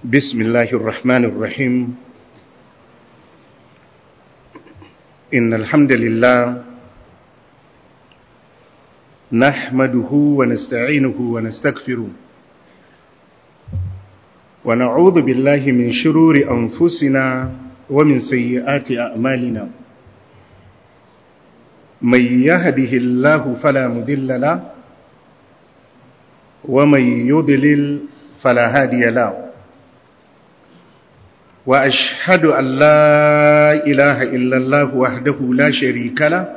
بسم الله الرحمن الرحيم. إن الحمد لله نحمده ونستعينه ونستغفره ونعوذ بالله من شرور أنفسنا ومن سيئات أعمالنا. من يهده الله فلا مضل له ومن يضلل فلا هادي له. وأشهد أن لا إله إلا الله وحده لا شريك له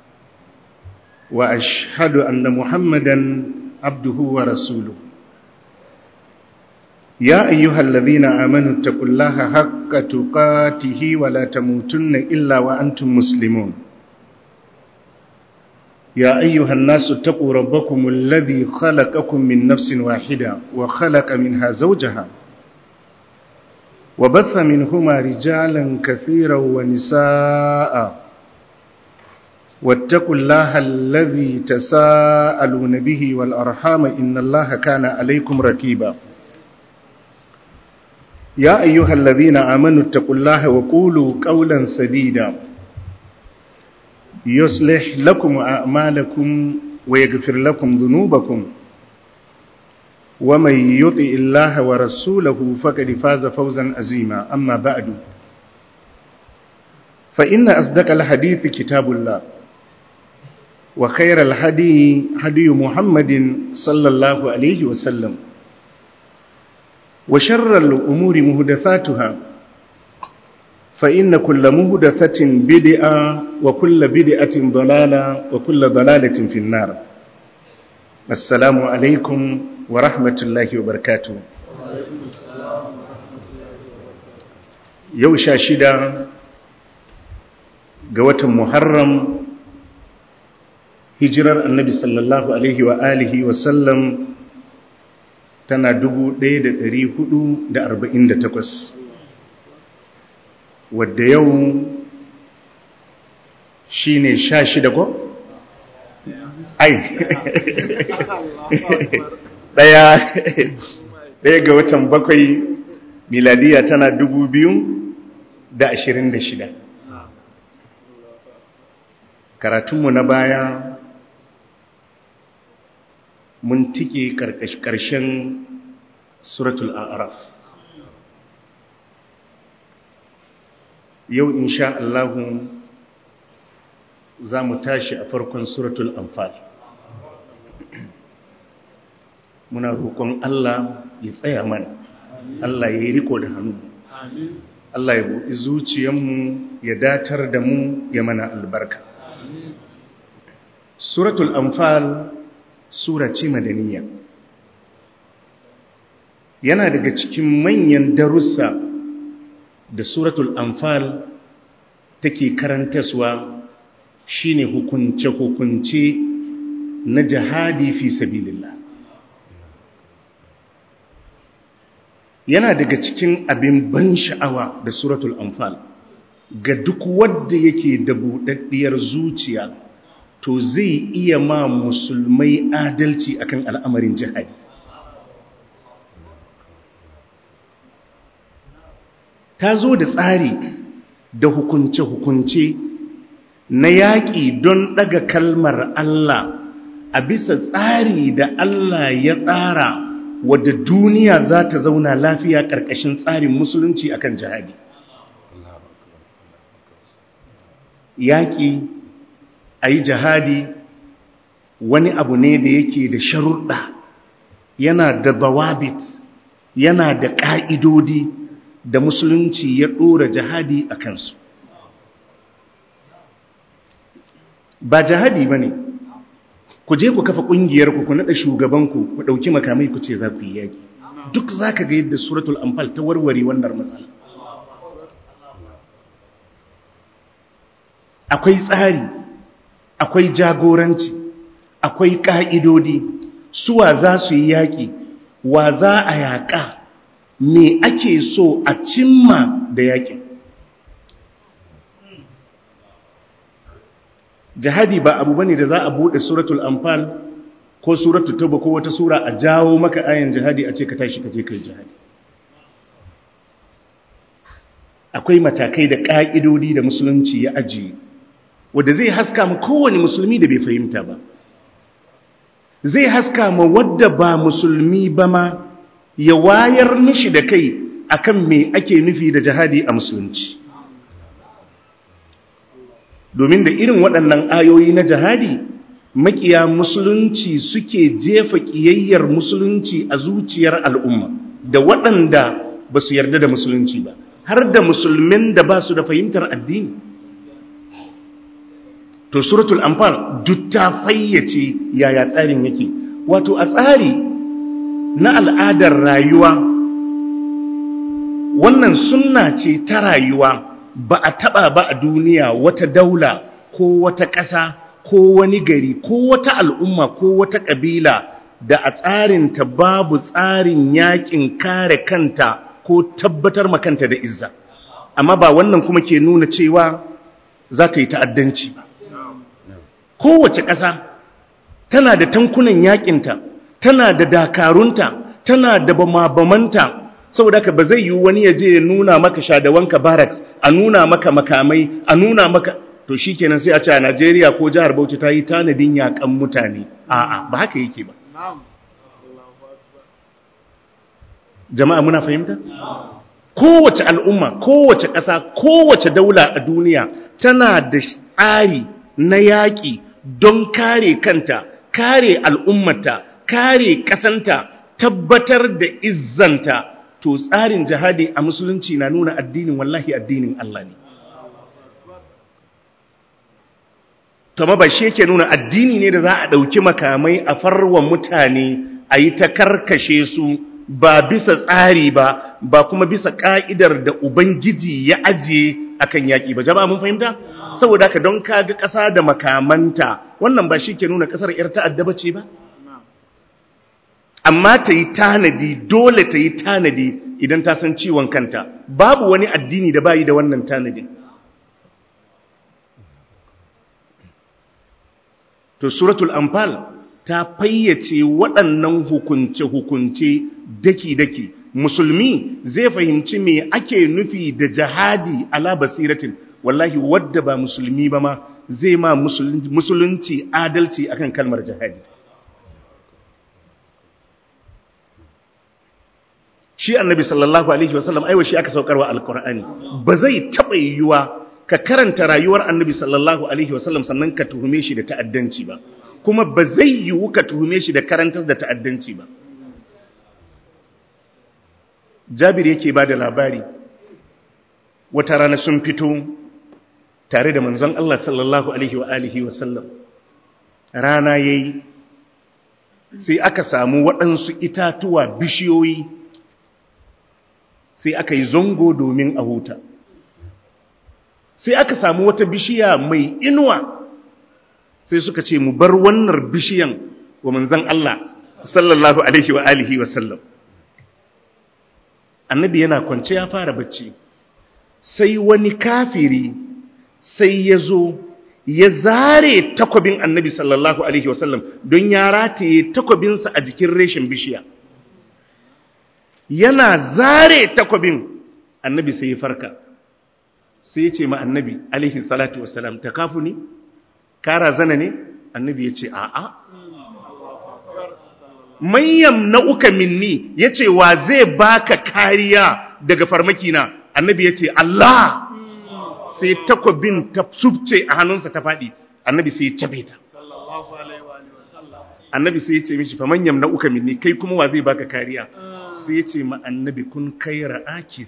وأشهد أن محمدا عبده ورسوله. يا أيها الذين آمنوا اتقوا الله حق تقاته ولا تموتن إلا وأنتم مسلمون. يا أيها الناس اتقوا ربكم الذي خلقكم من نفس واحدة وخلق منها زوجها وبث منهما رجالا كثيرا ونساء واتقوا الله الذي تساءلون به والأرحام إن الله كان عليكم رقيبا. يا أيها الذين آمنوا اتقوا الله وقولوا قولا سديدا يصلح لكم أعمالكم ويغفر لكم ذنوبكم ومن يطع الله ورسوله فقد فاز فوزا عظيما. أما بعد فإن أصدق الحديث كتاب الله وخير الهدي هدي محمد صلى الله عليه وسلم وشر الأمور محدثاتها فإن كل محدثة بدعة وكل بدعة ضلالة وكل ضلالة في النار. السلام عليكم ورحمة الله وبركاته. yau 16 ga watan Muharram hijirar annabi sallallahu alaihi wa alihi wa sallam tana 1448 wadda yau shine 16 ko ai daya ga watan 7 miladiya tana 2026. Karatunmu na baya mun tike karshen suratul a'raf. Yau insha Allah za mu tashi a farkon suratul anfal. Muna roƙon Allah ya tsaya mana, Allah ya yi riko da hannu, Allah ya buɗi zuciyarmu, ya datar da mu, ya mana albarka. Suratul anfal sura ce madaniya, yana daga cikin manyan darussa da suratul anfal take karantaswa shine hukunce-hukunce na jihadi fi sabilillah. Yana daga cikin abin ban sha'awa da suratul anfal ga duk wanda yake da buɗaɗɗiyar zuciya, to zai iya ma musulmai adalci akan al'amarin jihadi. Ta zo da tsari da hukunce-hukunce na yaƙi don ɗaga kalmar Allah a bisa tsari da Allah ya tsara, wadda duniya za ta zauna lafiya ƙarƙashin tsarin musulunci akan jihadi. Yaƙi a yi jihadi wani abu ne da yake da sharuɗa, yana da dawabit, yana da ƙa'idodi da musulunci ya ɗora jihadi a kansu. Ba jihadi ba ne ku je ku kafa ƙungiyarku, ku naɗa shugabanku, ku ɗauki makamai ku ce za ku yi yaƙi. Duk za ka ga yadda suratul anfal ta warware wannan matsala. Akwai tsari, akwai jagoranci, akwai ƙa'idodi, suwa za su yi yaƙi, wa za a yaƙa, me ake so a cimma da yaƙin. Jihadi ba abu bane da za a bude suratul anfal ko suratul tauba ko wata sura a jawo maka ayan jihadi a ce ka tashi ka je kai jihadi. akwai matakai da ƙa'idodi da musulunci ya ajiye wadda zai haska ma kowane musulmi da bai fahimta ba, zai haska ma wadda ba musulmi ba ma ya wayar mishi da kai akan me ake nufi da jihadi a musulunci. Domin da irin waɗannan ayoyi na jihadi makiya musulunci suke jefa ƙiyayyar musulunci a zuciyar al'umma da waɗanda ba su yarda da musulunci ba, har da musulmin da ba su da fahimtar addini. To suratul anfal duk ta fayyace yaya tsarin yake. Wato a tsari na al'adar rayuwa, wannan sunna ce ta rayuwa, ba a taba ba a duniya wata daula ko wata ƙasa ko wani gari ko wata al'umma ko wata ƙabila da a tsarinta babu tsarin yakin kare kanta ko tabbatar makanta da izza. Amma ba wannan kuma ke nuna cewa za ta yi ta'addanci ba. Kowace ƙasa tana da tankunan yakinta, tana da dakarunta, tana da bamabamanta, saboda haka ba zai yi wani ya je ya nuna maka shadawanka barracks, a nuna maka makamai, a nuna maka to shikenan sai a ce a Najeriya ko jihar Bauchi ta yi tanadin yakan mutane. A'a, ba haka yake ba. Jama'a muna fahimta? Kowace al'umma, kowace ƙasa, kowace daula a duniya tana da tsari na yaƙi don kare kanta, kare al'ummata, kare ƙasanta, tabbatar da izzanta. To tsarin jihadi a musulunci na nuna addinin wallahi addinin Allah ne. To ma ba shi yake nuna addini ne da za a ɗauki makamai a farwa mutane a yi ta karkashe su ba bisa tsari ba, ba kuma bisa ƙa'idar da Ubangiji ya ajiye akan yaƙi ba. Jama'a mun fahimta? Saboda haka don kaga ƙasa da makamanta, wannan ba shi ke nuna ƙasar ‘yar ta'adda ba ce ba? Amma ta yi tanadi, dole ta yi tanadi idan ta san ciwon kanta. Babu wani addini da bayi da wannan tanadin. To suratul anfal ta fayyace waɗannan hukunce-hukunce daki-daki. Musulmi zai fahimci me ake nufi da jihadi ala basiratin. Wallahi wadda ba musulmi ba ma zai ma musulunci adalci akan kalmar jihadi. Shi annabi sallallahu alaihi wasallam aiwa shi aka saukarwa alqur'ani. Ba zai taba yiwuwa ka karanta rayuwar annabi sallallahu alaihi wasallam sannan ka tuhume shi da ta'addanci ba, kuma ba zai yiwu ka tuhume shi da karantar da ta'addanci ba. Jabir yake ba da labari, wata rana sun fito tare da manzon Allah sallallahu alaihi wa alihi wasallam. Rana yayi sai aka samu waɗansu itatuwa, bishiyoyi, sai aka yi zango domin a huta. Sai aka samu wata bishiya mai inuwa, sai suka ce mu bar wannan bishiyan wa manzon Allah sallallahu alaihi wa alihi wa sallam. Annabi yana kwance ya fara bacci, sai wani kafiri sai ya zo ya zare takwabin annabi sallallahu alaihi wa sallam, don ya rataye takwabinsa a jikin reshen bishiya. Yana zare takwabin, annabi sai ya farka, sai ya ce ma annabi alaihi salatu wassalam, ta kafu ne? Ka razana ne? Annabi ya ce a'a. Mayyam na uka minni, ya ce wa zai baka kariya daga farmakina? Annabi ya ce Allah. Sai takwabin ta subce a hannunsa ta faɗi, annabi sai ya cabe ta. Annabi sai ya ce mishi fa mayyam na uka minni, kai kuma wa zai baka kariya? Sai ya ce ma annabi kun kaira akif.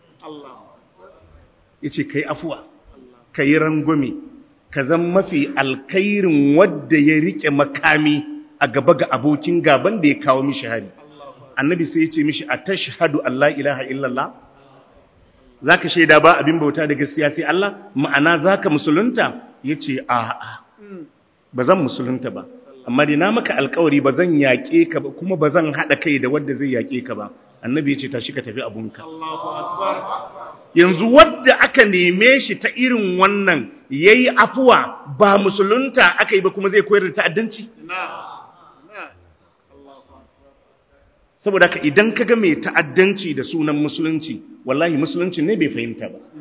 Ya ce kai afuwa, ka yi rangwame, ka zan mafi alkairin wadda ya rike makami a gaba ga abokin gaban da ya kawo mishi hari. Annabi sai ya ce mishi a tashhadu Allah ilaha illallah, za ka shaida ba abin bauta da gaskiya sai Allah, ma'ana za ka musulunta? Ya ce a'a, ba zan musulunta ba, amma dai na maka alkawari ba zan yaƙe ka ba, kuma ba zan haɗa kai da wadda zai yaƙe ka ba. Annabi ya ce tashi ka tafi abunka. Yanzu wadda aka neme shi ta irin wannan yayi afuwa, ba musulunta aka yi ba, kuma zai koyar da ta'addanci? saboda haka idan kaga mai ta'addanci da sunan musulunci wallahi musulunci ne bai fahimta ba.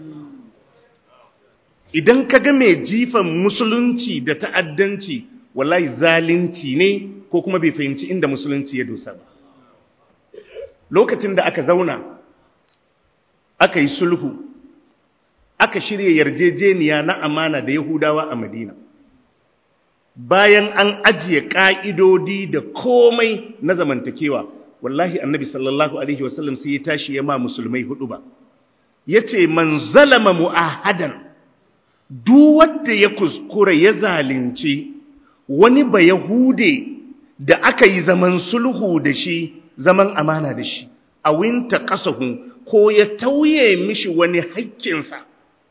Idan kaga mai jifan musulunci da ta'addanci wallahi zalunci ne ko kuma bai fahimci inda musulunci ya dosa ba. Lokacin da aka zauna aka yi sulhu aka shirya yarjejeniya na amana da Yahudawa a Madina, bayan an ajiye ƙa'idodi da komai na zamantakewa, wallahi annabi sallallahu alaihi wasallam sai ya tashi ya ma musulmai huɗuba, ya ce man zalama mu'ahadan, duk wanda ya kuskura ya zalunci wani ba Yahude da aka yi zaman sulhu da shi, zaman amana da shi, a winta ƙasahu ko ya tauye mishi wani haƙƙinsa,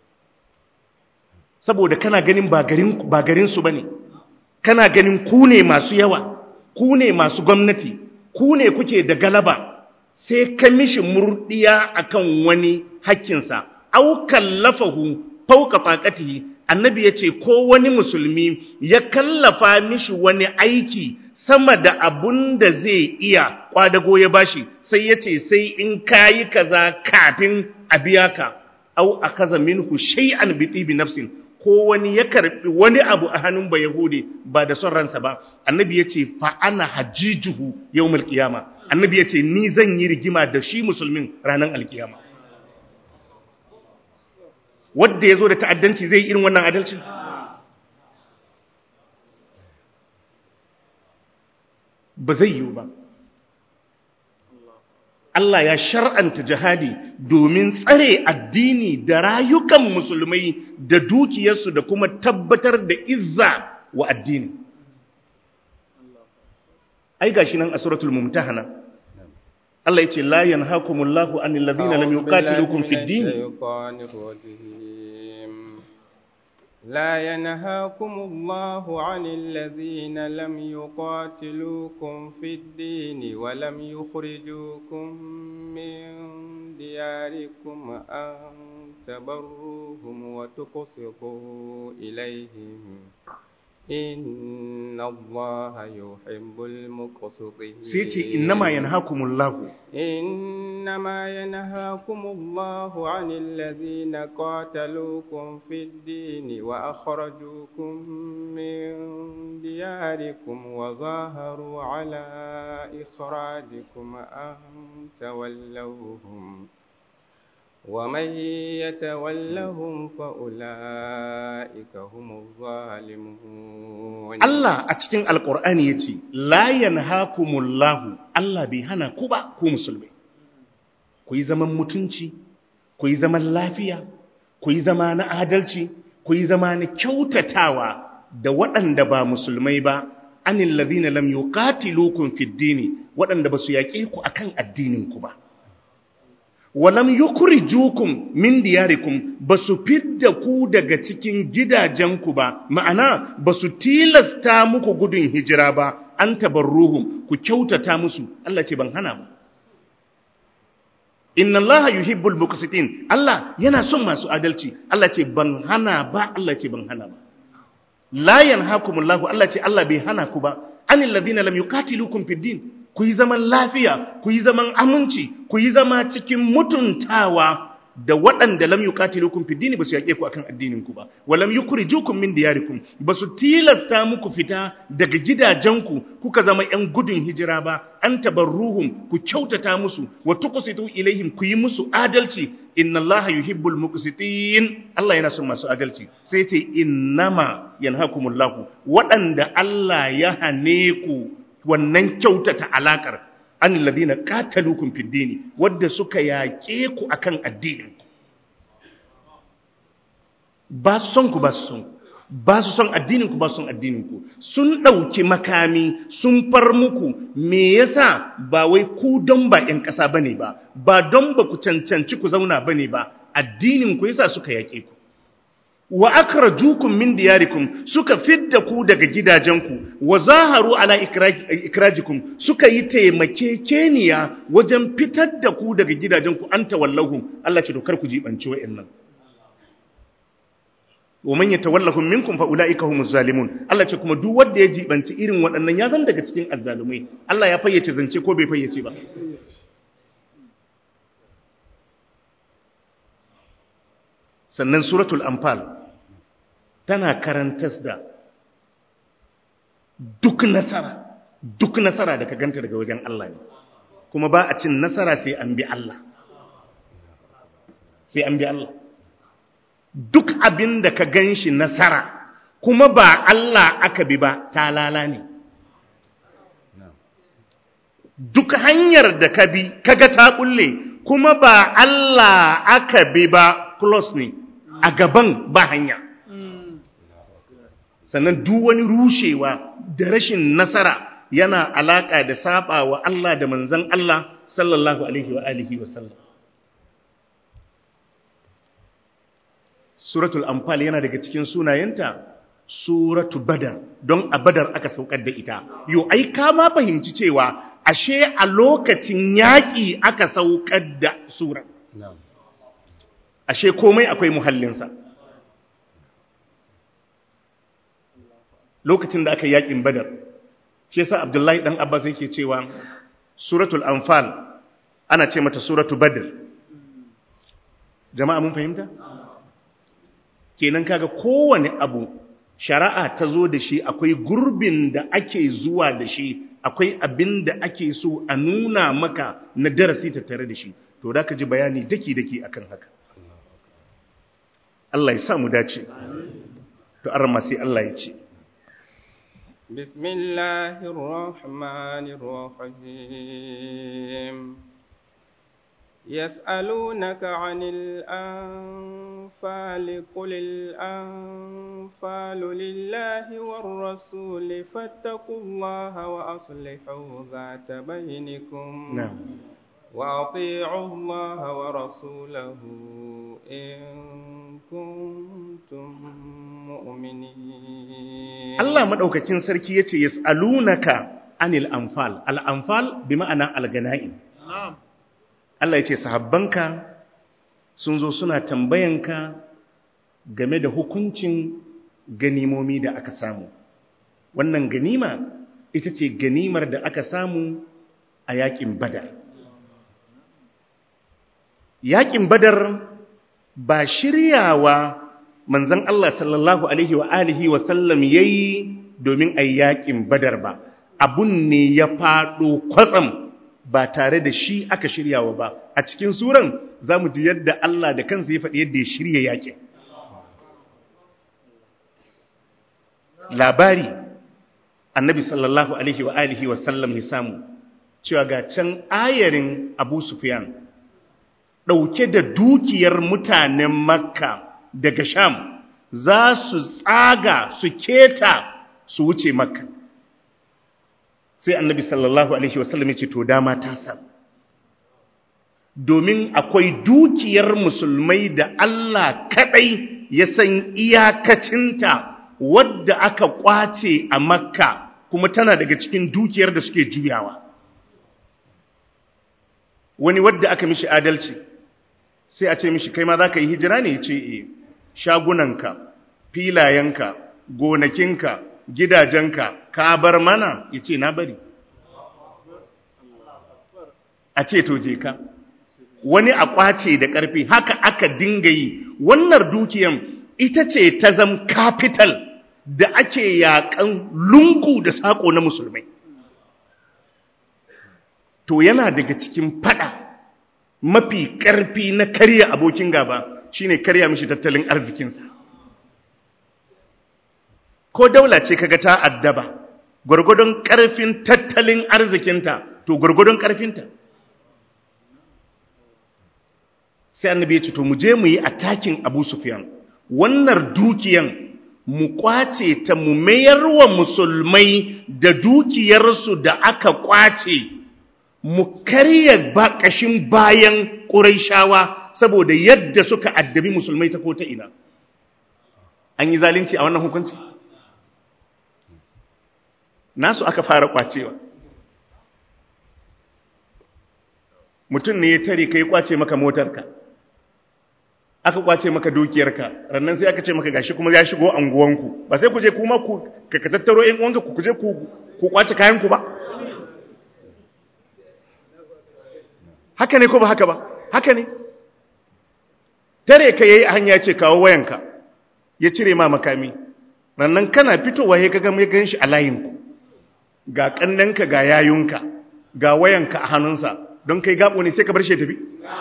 saboda kana ganin ba garinsu ba ne, kana ganin ku ne masu yawa, ku ne masu gwamnati, ku ne kuke da galaba, sai ka mishi murdiya akan wani haƙƙinsa, au kallafahu fauka faqatihi. Annabi ya ce ko wani musulmi ya kallafa mishi wani aiki sama da abun da zai iya, kwadago ya bashi, sai ya ce sai in kayi kaza kafin a biya ka, au akaza minhu shay'an bi tibi nafsin, ko wani ya karbi wani abu a hannun ba Yahudi ba da son ransa ba, annabi ya ce fa ana hajijuhu yawmal qiyama, annabi ya ce ni zan yi rigima da shi musulmin ranar alkiyama. Wadda ya zo da ta'addanci zai irin wannan adalci? Ba zai yiwu ba. Allah ya shar'anta jihadi domin tsare addini da rayukan musulmai da dukiyarsu da kuma tabbatar da izza wa addini. Ai gashi nan a suratul Mumtahana Allah yace la yanhaakumullahu anil ladina lam yuqatilukum fid din لا ينهاكم الله عن الذين لم يقاتلوكم في الدين ولم يخرجوكم من دياركم أن تبروهم وتقسطوا إليهم إن الله يحب المقسطين. سيتي إنما ينهاكم الله عن الذين قاتلوكم في الدين وأخرجوكم من دياركم وظاهروا على إخراجكم أن تولوهم ومن يتولهم فأولئك هم الظالمون. الله أتكين القرآن يتي لا ينهاكم الله الله بيهانا كوبا كو مسلمي كوي زمان متنشي كوي زمان لافيا كوي زمان عدلشي كوي زمان كيوتتاوا da waɗanda ba musulmai ba anil ladina lam yuqatilukum fid dini, waɗanda ba su yaƙe ku akan addinin ku ba, walam yukhrijukum min diyarikum, basu fidda ku daga cikin gidajenku ba, ma'ana basu tilasta muku gudun hijira ba, an tabarruhum, ku kyautata musu. Allah ce ban hana ba. Inna Allah yuhibbul muqsitin, Allah yana son masu adalci. Allah ce ban hana ba, Allah ce ban hana ba. La yanhaakumullahu, Allah ce Allah bai hana ku ba, anil ladina lam yuqatilukum fid din, ku yi zaman lafiya, ku yi zaman aminci, ku yi zama cikin mutuntawa da waɗanda lam yuqatilukum fid din, ba su yaƙe ku akan addinin ku ba, wa lam yukhrijukum min diyarikum, ba su tilasta muku fita daga gidajenku kuka zama ƴan gudun hijira ba, an tabarruhum, ku kyautata musu, wa tuqsitu ilaihim, ku yi musu adalci. Inna Allaha yuhibbul muqsitin, Allah yana son masu adalci. Sai ce innama yanhakumullahu, waɗanda Allah ya hane ku wannan kyautata alakar, an ladina qatalukum fid dini, wadda suka yaƙe ku akan addinin ku, ba su son ku, ba su son ku, ba su son addinin ku, ba su son addinin ku, sun ɗauki makami sun far muku. Me yasa? Ba wai ku don ba ƴan ƙasa bane ba, ba don ba ku cancanci ku zauna bane ba, addinin ku yasa suka yaƙe ku. Wa akhrajukum min diyarikum, suka fidda ku daga gidajenku, wa zaharu ala ikrajikum, suka yi taimakekeniya wajen fitar da ku daga gidajenku, an tawallahum. Allah ce dokar ku jibanci wa'annan. wa man yatawallahum minkum fa ulaika humuz zalimun. Allah ce kuma duk wanda ya jibanci irin waɗannan ya zan daga cikin azzalumai. Allah ya fayyace zance ko bai fayyace ba? Sannan suratul anfal tana karantas da duk nasara da ka ganta daga wajen Allah ne, kuma ba a cin nasara sai an bi Allah, duk abin da ka gan shi nasara kuma ba Allah aka bi ba talala ne. Duk hanyar da ka bi kaga ta bulle kuma ba Allah aka bi ba close ne, a gaban ba hanya. Sannan duk wani rushewa da rashin nasara yana alaka da saba wa Allah da manzon Allah sallallahu alaihi wa alihi wa sallam. Suratul Anfal yana daga cikin sunayenta suratu Badar, don a Badar aka saukar da ita. Yo ai ka ma fahimci cewa ashe a lokacin yaƙi aka saukar da sura. Ashe komai akwai muhallinsa. Lokacin da aka yi yaƙin Badar, shi yasa Abdullahi dan Abbas yake cewa suratul Anfal ana ce mata suratu Badr. Jama'a mun fahimta? Kenan kaga kowane abu shari'a ta zo da shi akwai gurbin da ake zuwa da shi, akwai abin da ake so a nuna maka na darasi tattare da shi, to da ka ji bayani daki-daki akan haka. Allah ya sa mu dace. To arma sai Allah ya ce Bismillahir Rahmanir Rahim. يسألونك عن الأنفال قل الأنفال لله والرسول فاتقوا الله وأصلحوا ذات بينكم. نعم. وأطيعوا الله ورسوله إن كنتم مؤمنين. الله مدوكاكين سركي يتي يسألونك عن الأنفال. الأنفال بمعنى الغنائم. نعم. Allah ya ce sahabbanka sun zo suna tambayanka game da hukuncin ganimomi da aka samu. Wannan ganima ita ce ganimar da aka samu a yaƙin Badar. Yaƙin Badar ba shiryawa manzon Allah sallallahu alaihi wa alihi wa sallam yayi domin ayi yaƙin Badar ba. Abun ne ya faɗo kwatsam ba tare da shi aka shiryawa ba. A cikin suran za mu ji yadda Allah da kansa ya faɗi yadda ya shirya yaƙin. Labari annabi sallallahu alaihi wa alihi wa sallam ya samu cewa ga can ayarin Abu Sufyan ɗauke da dukiyar mutanen Makka daga Sham za su tsaga su keta su wuce Makka. Sai annabi sallallahu alaihi wasallam ya ce to dama ta samu, domin akwai dukiyar musulmai da Allah kadai ya san iyakacinta wadda aka kwace a Makka, kuma tana daga cikin dukiyar da suke juyawa. Wani wadda aka mishi adalci sai a ce mishi kai ma za ka yi hijira ne? Ya ce shagunanka, filayenka, gonakinka, gidajenka ka bar mana? Ya ce na bari. A ce to je ka. Wani a kwace da ƙarfi, haka aka dinga yi. Wannan dukiyan ita ce ta zam capital da ake yaƙan lungu da saƙo na musulmai. To yana daga cikin fada mafi ƙarfi na karya abokin gaba shine karya mishi tattalin arzikinsa. Ko daula ce kaga ta addaba, gwargwadon ƙarfin tattalin arzikinta to gwargwadon ƙarfinta. Sai annabi ya ce to mu je mu yi attacking Abu Sufyan, wannan dukiyan mu kwace ta mu mayar wa musulmai da dukiyarsu da aka kwace, mu karya bakashin bayan Qurayshawa saboda yadda suka addabi musulmai ta ko ta ina. An yi zalunci a wannan hukunci? Nasu aka fara kwacewa. Mutum ne ya tare kai kwace maka motarka, aka kwace maka dukiyarka rannan sai aka ce maka gashi kuma ya shigo anguwanku ba sai ku je kuma ku ka tattaro ƴan uwanka ku je ku kwace kayanku ba haka ne ko ba haka ba haka ne tare ka yayi hanya ce kawo wayanka ya cire ma makami rannan kana fitowa ya ga mai ganshi a layinku ga kannanka ga yayunka ga wayanka a hannunsa don kai gabo ne sai ka bar shi tafi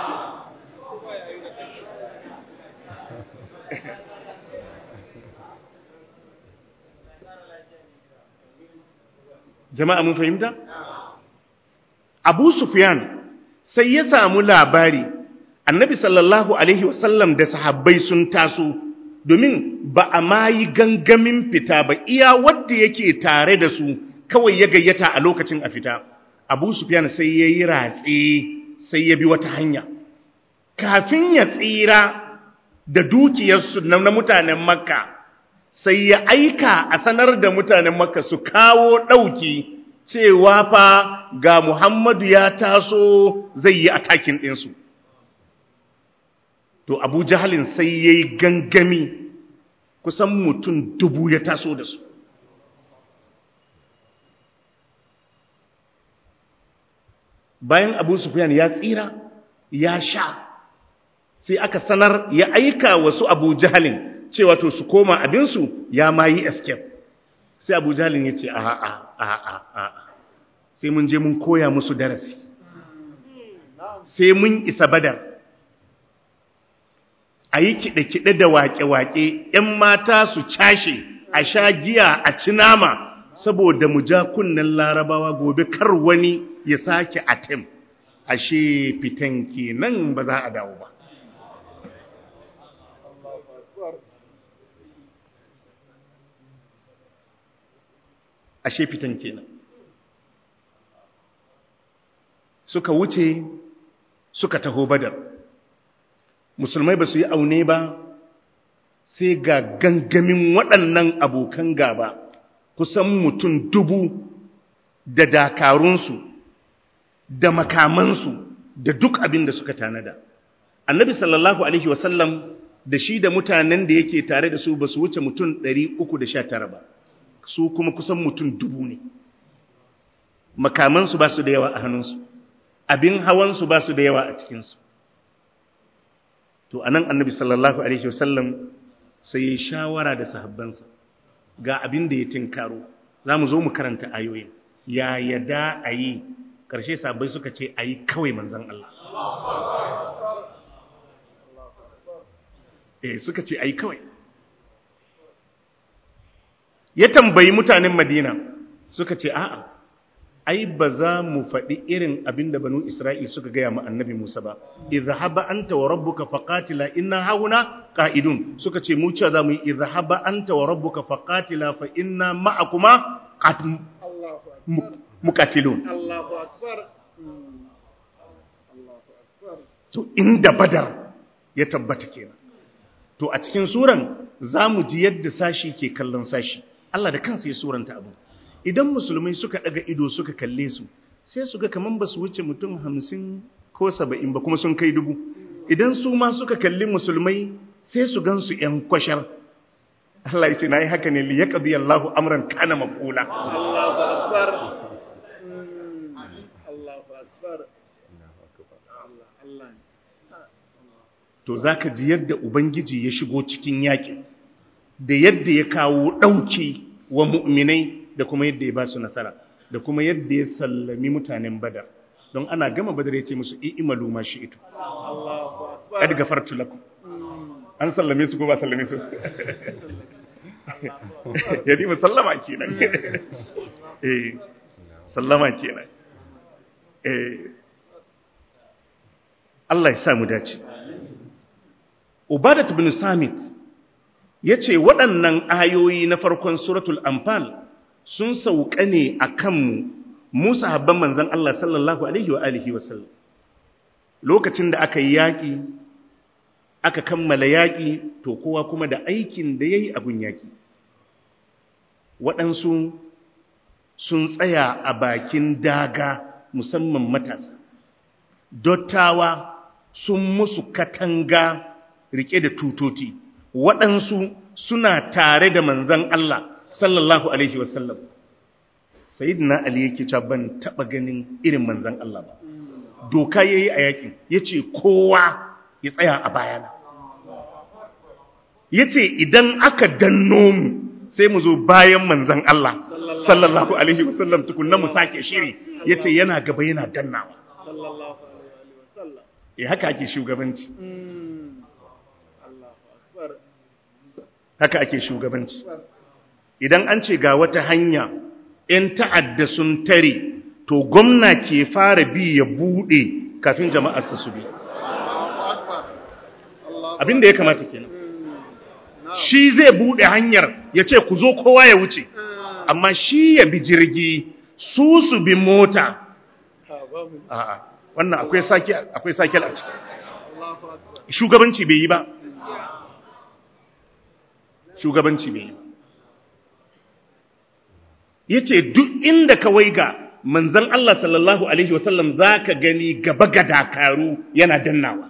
jama'a mun fahimta Abu Sufyan sai ya samu labari Annabi sallallahu alaihi wasallam da sahabbai sun taso domin ba a mayi gangamin fita ba iya wanda yake tare da su kawai ya gayyata a lokacin a fita Abu Sufyan sai yayi ratse sai ya bi wata hanya kafin ya tsira da dukiyarsu na mutanen Makka sai ya aika a sanar da mutanen Makka su kawo ɗauki cewa fa ga Muhammadu ya taso zai yi atakin ɗinsu. To Abu Jahalin sai ya yi gangami kusan mutum 1000 ya taso da su. Bayan Abu Sufyan ya tsira ya sha sai aka sanar ya aika wasu Abu Jahalin cewa to su koma abinsu ya ma yi escape sai Abu Jahalin ya ce a'a sai mun je mun koya musu darasi sai mun isa Badar a yi kiɗe-kiɗe da waƙe-waƙe ‘yan mata su cashe a sha giya a ci nama saboda mu ja kunnen Larabawa gobe kar wani ya sake atem ashe fitan kenan ba za a dawo ba ashe fitan kenan suka wuce suka taho Badar musulmai ba su yi aune ba sai ga gangamin waɗannan abokan gaba kusan mutum 1000 da dakarunsu da makamansu da duk abin da suka tanada annabi sallallahu alaihi wasallam da shi da mutanen da yake tare da su ba su wuce mutum 319 ba su kuma kusan mutum 1000 ne makamansu ba su da yawa a hannunsu abin hawansu ba su da yawa a cikinsu to anan annabi sallallahu alaihi wasallam sai ya shawara da sahabbansa ga abin da ya tinkaro za mu zo mu karanta ayoyin ya yada a yi ƙarshe sahabbai suka ce a yi kawai manzan Allah suka ce a yi kawai ya tambayi mutanen Madina suka ce a'a ai ba za mu faɗi irin abin da banu Isra'il suka gaya ma annabi Musa ba idhhaba anta wa rabbuka faqatila inna hauna qa'idun suka ce mu cewa za mu yi idhhaba anta wa rabbuka faqatila fa inna ma'akuma muqatilun Allahu akbar to inda Badar ya tabbata kenan to a cikin suran zamu ji yadda sashi ke kallon sashi Allah da kansa ya suranta abu idan musulmai suka daga ido suka kalle su sai su ga kaman ba su wuce mutum 50 ko 70 ba kuma sun kai 1000 idan su ma suka kalli musulmai sai su gansu ƴan kwashar Allah ya ce nayi haka ne li yaqdi Allahu amran kana maf'ula Allahu akbar Allahu akbar Allah to zaka ji yadda ubangiji ya shigo cikin yakin da yadda ya kawo dauki wa mu'minai da kuma yadda ya ba su nasara da kuma yadda ya sallami mutanen Badar don ana gama Badar ya ce musu i'malu ma shi'tu kad gafartu lakum an sallame su ko ba sallame su yadi musallama kenan sallama kenan Allah ya sa mu dace Ubadat bin Samit yace waɗannan ayoyi na farkon suratul Anfal sun sauka ne a kanmu mu sahabban manzan Allah sallallahu alaihi wa alihi wasallam lokacin da aka yi yaƙi aka kammala yaƙi to kowa kuma da aikin da ya yi abin yaƙi waɗansu sun tsaya a bakin daga musamman matasa dottawa sun musu katanga rike da tutoti, waɗansu suna tare da manzan Allah sallallahu alaihi wasallam. Sayyidina Ali yake cewa ban taɓa ganin irin manzan Allah ba. Doka yayi a yakin, yace kowa ya tsaya a bayana. Yace idan aka danno mu sai mu zo bayan manzan Allah sallallahu alaihi wasallam tukunna mu sake shiri. Yace yana gaba yana dannawa. sallallahu alaihi wasallam. Haka ake shugabanci. Haka ake shugabanci. Idan an ce ga wata hanya, ‘yan ta'adda sun tare, to gwamna ke fara bi ya buɗe kafin jama'arsa su bi. Abin da ya kamata kenan. Shi zai buɗe hanyar ya ce ku zo kowa ya wuce, amma shi ya bi jirgi, su bi mota. A'a, wannan akwai sakil a ciki. Shugabanci bai yi ba. Shugabanci bai yi ba. Yace duk inda ka waiga manzon Allah sallallahu alaihi wasallam zaka gani gaba ga dakaru yana dannawa.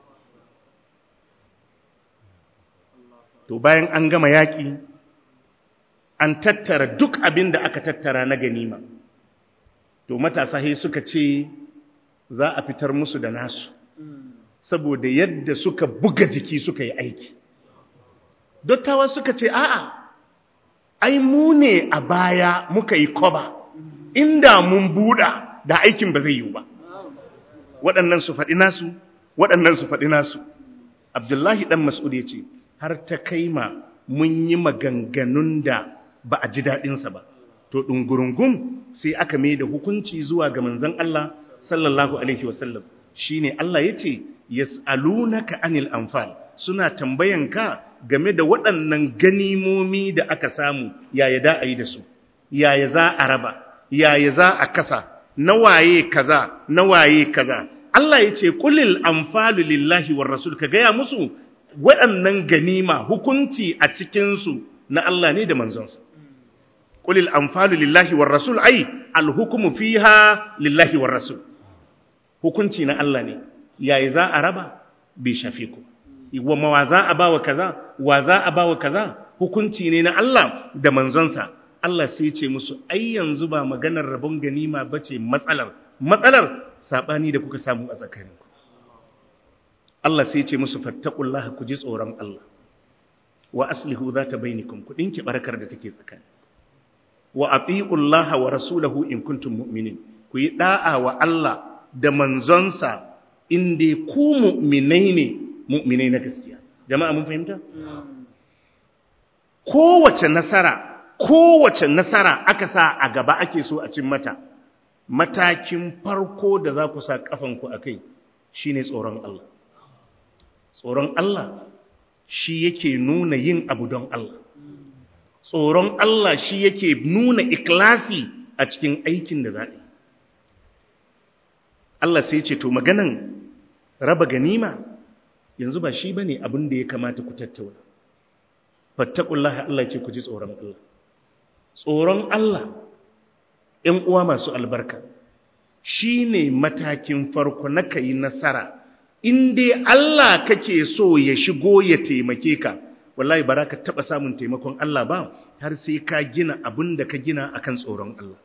To bayan an gama yaki an tattara duk abin da aka tattara na ganima, to matasa sai suka ce za a fitar musu da nasu saboda yadda suka buga jiki suka yi aiki. Dottawa suka ce a'a, ai mu ne a baya muka yi koba, inda mun buɗa da aikin ba zai yi ba. Waɗannan su faɗi nasu, waɗannan su faɗi nasu. Abdullahi ɗan Mas'ud ya ce, har ta kai ma mun yi maganganun da ba a ji daɗinsa ba. To ɗungurungun sai aka mai da hukunci zuwa ga manzon Allah sallallahu alaihi wasallam. Shi ne Allah ya ce, yas'alunaka anil anfal, suna tambayanka game da waɗannan ganimomi da aka samu, yaya da a yi da su, yaya za a raba, yaya za a kasa, nawaye kaza, nawaye kaza. Allah ya ce qulil anfalu lillahi war rasul, ka gaya musu waɗannan ganima hukunci a cikinsu na Allah ne da manzonsa. Qulil anfalu lillahi war rasul, ai alhukmu fiha lillahi war rasul. Hukunci na Allah ne, yaya za a raba bai shafe ku. Wa za a bawa kaza, wa za a bawa kaza, hukunci ne na Allah da manzonsa. Allah sai ce musu ai yanzu ba maganar rabon ganima bace matsalar sabani da kuka samu a tsakaninku. Allah sai ce musu fattaqullaha, ku ji tsoron Allah, wa aslihu zata bainakum, ku dinki barkar da take tsakani, wa atiullaha wa rasulahu in kuntum mu'minin, ku yi da'a wa Allah da manzonsa inda ku mu'minai na gaskiya. Jama'a mun fahimta? Kowace nasara aka sa a gaba ake so a cin mata, matakin farko da za ku sa kafanku a kai shine tsoron Allah. Tsoron Allah shi yake nuna yin abu don Allah. Tsoron Allah shi yake nuna ikhlasi a cikin aikin da za a yi. Allah sai ce to maganan raba ganima yanzu ba shi bane abin da ya kamata ku tattauna. Fattaqullaha, Allah ya ce ku ji tsoron Allah. Tsoron Allah, ‘yan uwa masu albarka, shine matakin farko na kai nasara. In dai Allah kake so ya shigo ya taimake ka, wallahi ba ka taba samun taimakon Allah ba har sai ka gina abin da ka gina akan tsoron Allah.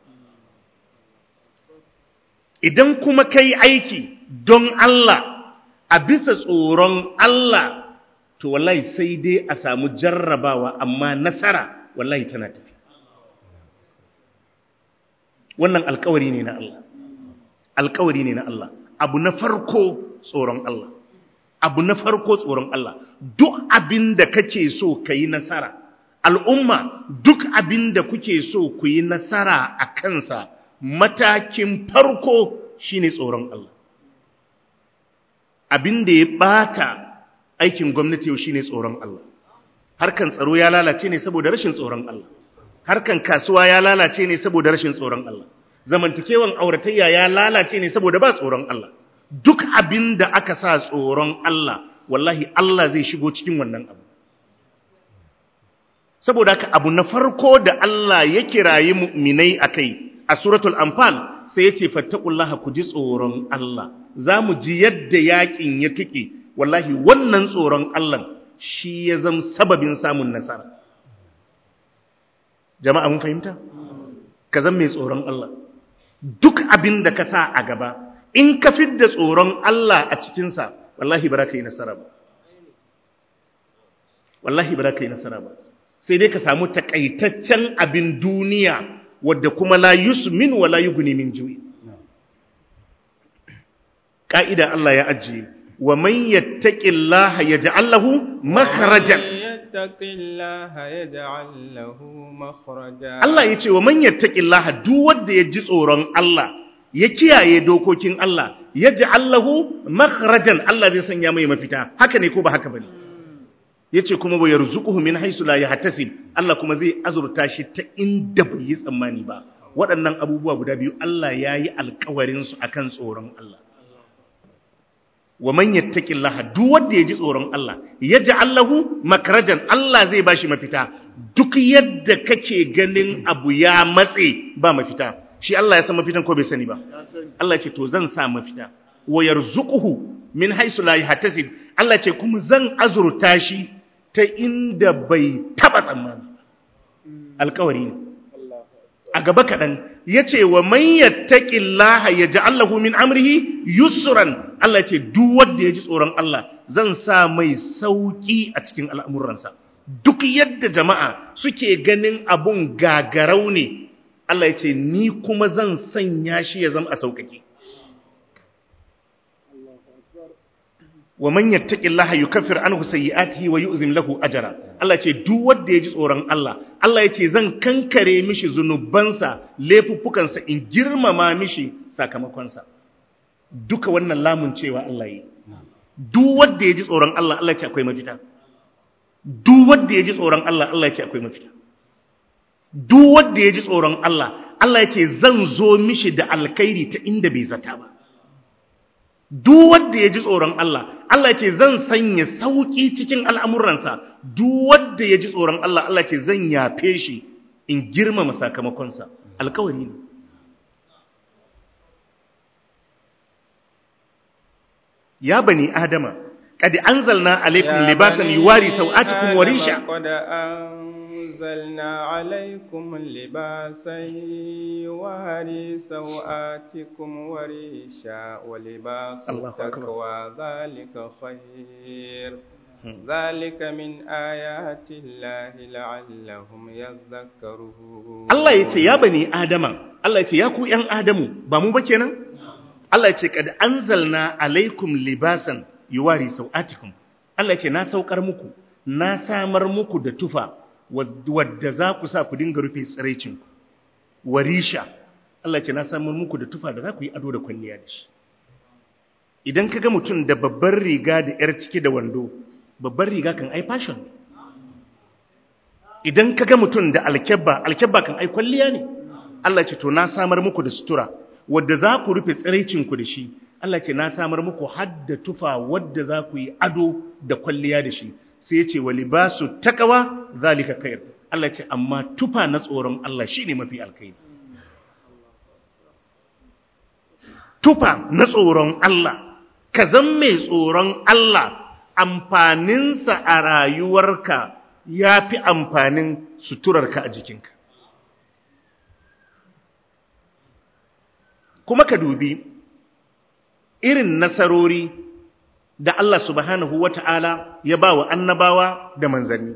Idan kuma kai aiki don Allah a bisa tsoron Allah, to wallahi sai dai a samu jarrabawa, amma nasara wallahi tana tafi. Wannan alkawari ne na Allah. Alkawari ne na Allah. Abu na farko tsoron Allah. Abu na farko tsoron Allah. Duk abin da kake so ka yi nasara, al'umma duk abin da kuke so ku yi nasara a kansa, matakin farko shine tsoron Allah. Abin da ya bata aikin gwamnati yau shine tsoron Allah. Harkan tsaro ya lalace ne saboda rashin tsoron Allah. Harkan kasuwa ya lalace ne saboda rashin tsoron Allah. Zamantakewan auratayya ya lalace ne saboda ba tsoron Allah. Duk abin da aka sa tsoron Allah, wallahi Allah zai shigo cikin wannan abu. Saboda haka abu na farko da Allah ya kirayi mu'minai akai a suratul Anfal sai ya ce fattaqullaha, ku ji tsoron Allah. Za mu ji yadda yakin ya tuke wallahi wannan tsoron Allah shi ya zama sababin samun nasara. Jama'a mun fahimta? Ka zama mai tsoron Allah. Duk abin da ka sa a gaba, in ka fidda tsoron Allah a cikinsa, wallahi ba za ka yi nasara ba. Wallahi ba za ka yi nasara ba. Sai dai ka samu takaitaccen abin duniya wadda kuma la yusmin wa la yughni min ju'i. Ka'ida Allah ya ajiye, wa man yattaqillaha yaj'al lahu makhrajan. Allah ya ce wa man yattaqillaha, duk wanda ya ji tsoron Allah ya kiyaye dokokin Allah, yaj'al lahu makhrajan, Allah zai sanya mai mafita. Haka ne ko ba haka bane? Yace kuma wa yarzuquhu min haythu la yahtasib, Allah kuma zai azurta shi ta inda bai yi tsammani ba. Waɗannan abubuwa guda biyu Allah yayi alƙawarin su akan tsoron Allah. Wa man yattaqillaha, duk wanda ya ji tsoron Allah yaj'al lahu makhrajan, Allah zai bashi mafita. Duk yadda kake ganin abu ya matse ba mafita, shi Allah ya san mafitan ko bai sani ba? Allah ce to zan sa mafita. Wa yarzuquhu min haythu la yahtasib, Allah ce kuma zan azurta shi ta inda bai taba tsammani. Alƙawari ne. A gaba kaɗan yace wa man yattaqillaha yaj'al lahu min amrihi yusran, Allah ce duk wanda ya ji tsoron Allah zan sa mai sauki a cikin al'amuransa. Duk yadda jama'a suke ganin abun gagarau ne, Allah ya ce ni kuma zan sanya shi ya zama a sauƙaƙe. Wa man yattaqillaha yukaffir anhu sayyi'atihi wa yu'zim lahu ajra. Allah ce duk wanda ya ji tsoron Allah, Allah ya ce zan kankare mishi zunubansa, laifuffukansa, in girmama mishi sakamakonsa. Duka wannan lamun cewa Allah yi. Duk wanda ya ji tsoron Allah, Allah ya ce akwai mafita. Duk wanda ya ji tsoron Allah, Allah ya ce akwai mafita. Duk wanda ya ji tsoron Allah, Allah ya ce zan zo mishi da alkhairi ta inda bai zata ba. Duk wanda ya ji tsoron Allah, Allah ya ce zan sanya sauki cikin al'amuransa. Duk wanda ya ji tsoron Allah, Allah ya ce zan yafe shi, in girmama sakamakonsa. Alkawari ne. Ya bani Adama, qad anzalna alaykum libasan yuwari sawatikum wa risha. Qad anzalna alaykum libasan yuwari sawatikum wa risha wa libasu taqwa dhalika khair. Dhalika min ayati Allahi la'allahum yadhakkarun. Allah yace ya bani Adama, Allah yace ya ku ƴan Adamu, ba mu ba kenan? Allah ya ce kad anzalna alaikum libasan yuwari sau'atikum. Allah ya ce na saukar muku, na samar muku da tufa wadda za ku sa ku dinga rufe tsiraicin ku. Warisha, Allah ya ce na samar muku da tufa da za ku yi ado da kwalliya da shi. Idan kaga mutum da babbar riga da yar ciki da wando, babbar riga kan ai fashion. Idan kaga mutum da alkebba kan ai kwalliya ne. Allah ya ce to na samar muku da sutura wadda za ku rufe tsiraicinku da shi. Allah ce na samar muku hadda tufa wadda za ku yi ado da kwalliya da shi. Sai ya ce wa libasu taqwa zalika khair. Allah ce amma tufa na tsoron Allah shine mafi alkhairi. Tufa na tsoron Allah, ka zan mai tsoron Allah, amfaninsa a rayuwarka ya fi amfanin suturarka a jikinka. Kuma ka dubi irin nasarori da Allah subhanahu wa ta'ala ya ba wa annabawa da manzanni.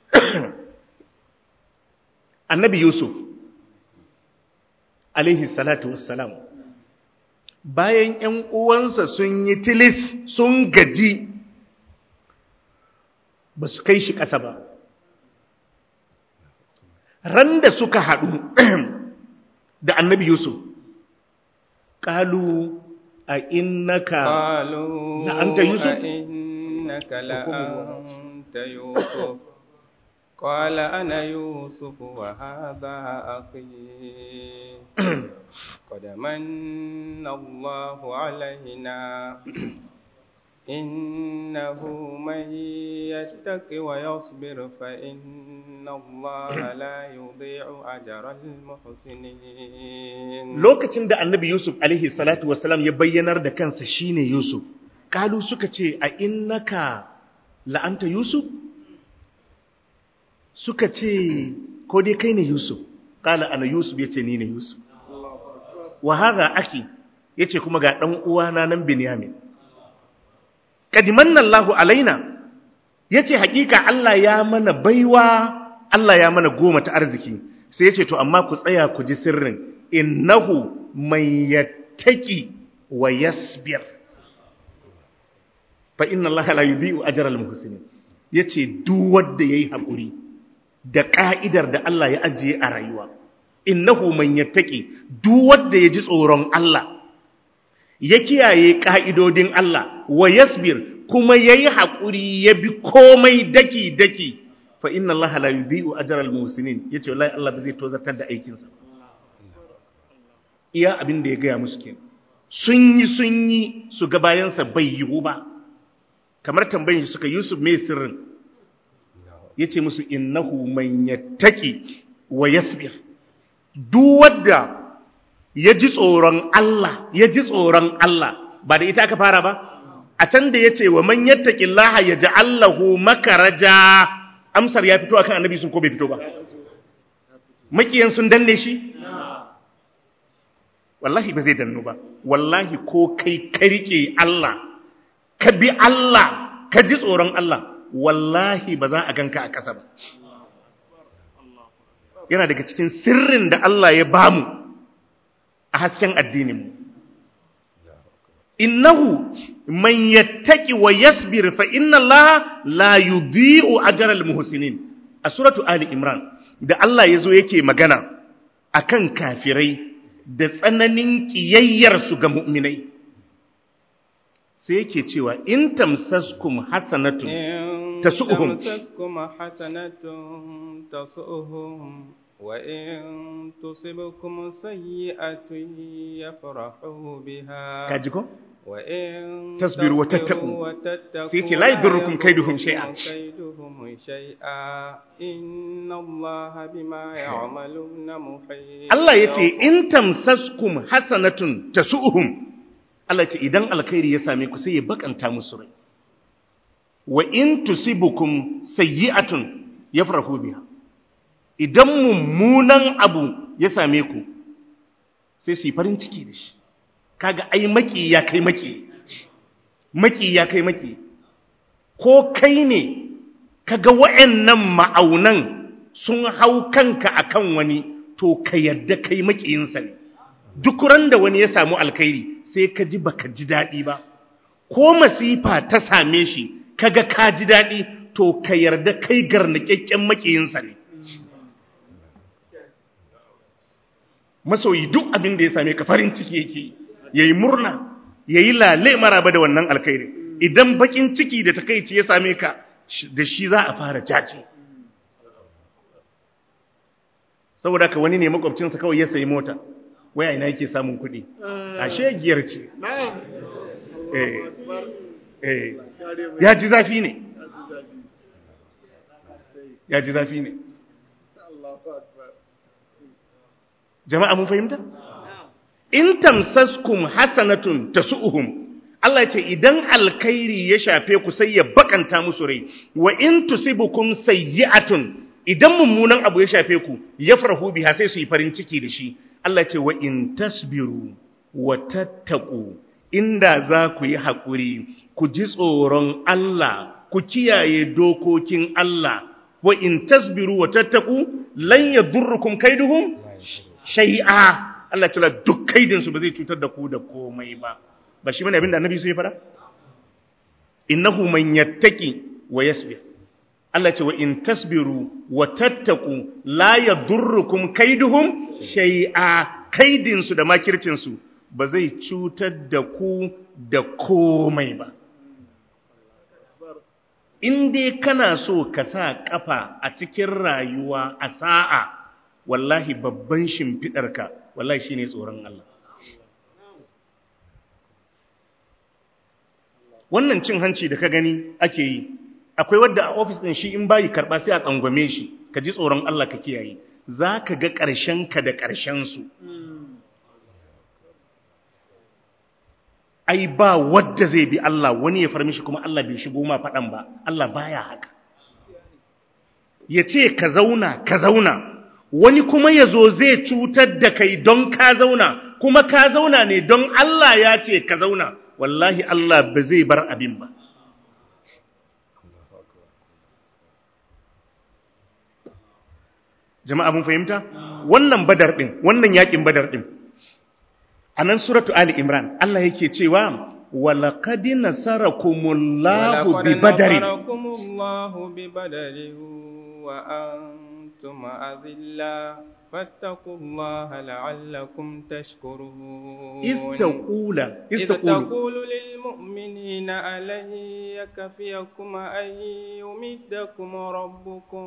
Annabi Yusuf, alaihi salatu wassalam, bayan ‘yan uwansa sun yi tilis sun gaji, ba su kai shi ƙasa ba. Ran da suka haɗu da annabi Yusuf, قالوا أئنك لأنت يوسف قال أنا يوسف وهذا أخي قد من الله علينا إنه من يتق ويصبر فإن الله لا يضيع أجر المحسنين. lokacin da annabi Yusuf alaihi salatu wassalam ya bayyanar da kansa shine Yusuf, kalu suka ce a innaka la'anta Yusuf suka ce ko dai kai ne Yusuf kala ana Yusuf yace ni ne Yusuf wa hadha akhi yace kuma ga dan uwana nan Binyamin kadimanna Allahu alaina yace hakika Allah ya mana baiwa Allah ya mana goma ta arziki sai yace to amma ku tsaya ku ji sirrin innahu man yattaqi wa yasbir fa inna Allaha la yudhi'u ajra al-muhsinin yace duk wanda yayi hakuri da ka'idar da Allah ya ajiye a rayuwa innahu man yattaqi duk wanda yaji tsoron Allah ya kiyaye ka'idodin Allah wa yasbir kuma yayi hakuri ya bi komai daki daki fa inna Allaha la yudhi'u ajra al-muhsinin yace wallahi Allah ba zai tozartar da aikin sa iya abin da ya ga musu kenan sun yi su ga bayan sa bai yiwu ba kamar tambayin shi suka Yusuf mai sirrin yace musu innahu man yattaqi wa yasbir duk wanda yaji tsoron Allah ba da ita aka fara ba a can da yace wa man yattaqillaha yaj'al lahu makaraja amsar ya fito akan annabi sun ko bai fito ba makiyan sun danne shi wallahi ba zai danno ba wallahi ko kai ka rike Allah ka bi Allah ka ji tsoron Allah wallahi ba za a ganka a ƙasa ba yana daga cikin sirrin da Allah ya bamu a hasken addininmu innahu man yattaqi wa yasbir fa inna Allah la yudhi'u ajra al-muhsinin a suratu ali imran da Allah yazo yake magana akan kafirai da tsananin kiyayyar su ga mu'minai sai yake cewa in tamsaskum hasanatun tasu'uhum wa in tusibukum sayyi'atun yafrahu biha kaji ko wa in tasbiru wa tattaqu sai ce la yadurrukum kaiduhum shay'a inna Allaha bima ya'maluna muhit Allah yace in tamsaskum hasanatun tasu'uhum Allah ce idan alkhairi ya same ku sai ya bakanta musu rai wa in tusibukum sayyi'atun yafrahu biha idan mummunan abu ya same ku sai su yi farin ciki da shi kaga ai maki ya kai maki ko kai ne kaga wa'annan ma'aunan sun hau kanka akan wani to ka yarda kai makiyinsa ne duk ran da wani ya samu alkhairi sai ka ji baka ji daɗi ba ko masifa ta same shi kaga ka ji daɗi to ka yarda kai garnaƙeƙƙen makiyinsa ne masoyi duk abin da ya same ka farin ciki yake yayi murna yayi lale maraba da wannan alkhairi idan bakin ciki da takeici ya same ka da shi za a fara jaje saboda ka wani ne makwabcinsa kawai ya sayi mota waya ina yake samun kuɗi ashe giyar ce ya ji zafi ne jama'a mun fahimta in tamsaskum hasanatun tasu'uhum Allah ce idan alkhairi ya shafe ku sai ya bakanta musu rai wa in tusibukum sayyi'atun idan mummunan abu ya shafe ku yafrahu biha sai su yi farin ciki da shi Allah ce wa in tasbiru wa tattaqu inda za ku yi hakuri ku ji tsoron Allah ku kiyaye dokokin Allah wa in tasbiru wa tattaqu lan yadurrukum kaiduhum shay'a Allah ta duk kaidin su ba zai cutar da ku da komai ba shi bane abinda annabi sai fara innahu man yattaqi wa yasbir Allah ce wa in tasbiru wa tattaqu la yadurrukum kaiduhum shay'a kaidin su da makircin su ba zai cutar da ku da komai ba in dai kana so ka sa kafa a cikin rayuwa a sa'a wallahi babban shimfidarka wallahi shine tsoron Allah wannan cin hanci da ka gani ake yi akwai wadda a ofis din shi in bayi karba sai a tsangwame shi ka ji tsoron Allah ka kiyaye zaka ga ƙarshen ka da ƙarshen su ai ba wadda zai bi Allah wani ya far mishi kuma Allah bai shigo ma faɗan ba, Allah baya haka. Ya ce ka zauna wani kuma ya zo zai cutar da kai don ka zauna, kuma ka zauna ne don Allah ya ce ka zauna, wallahi Allah ba zai bar abin ba. Jama'a mun fahimta? Wannan badar ɗin, wannan yaƙin badar ɗin, a nan suratu Ali Imran, Allah yake cewa, وَلَقَدْ نَصَرَكُمُ اللَّهُ بِبَدَرٍ وأنتم أذلة فاتقوا الله لعلكم تشكرون إذ تقول للمؤمنين ألن يكفيكم أن يمدكم ربكم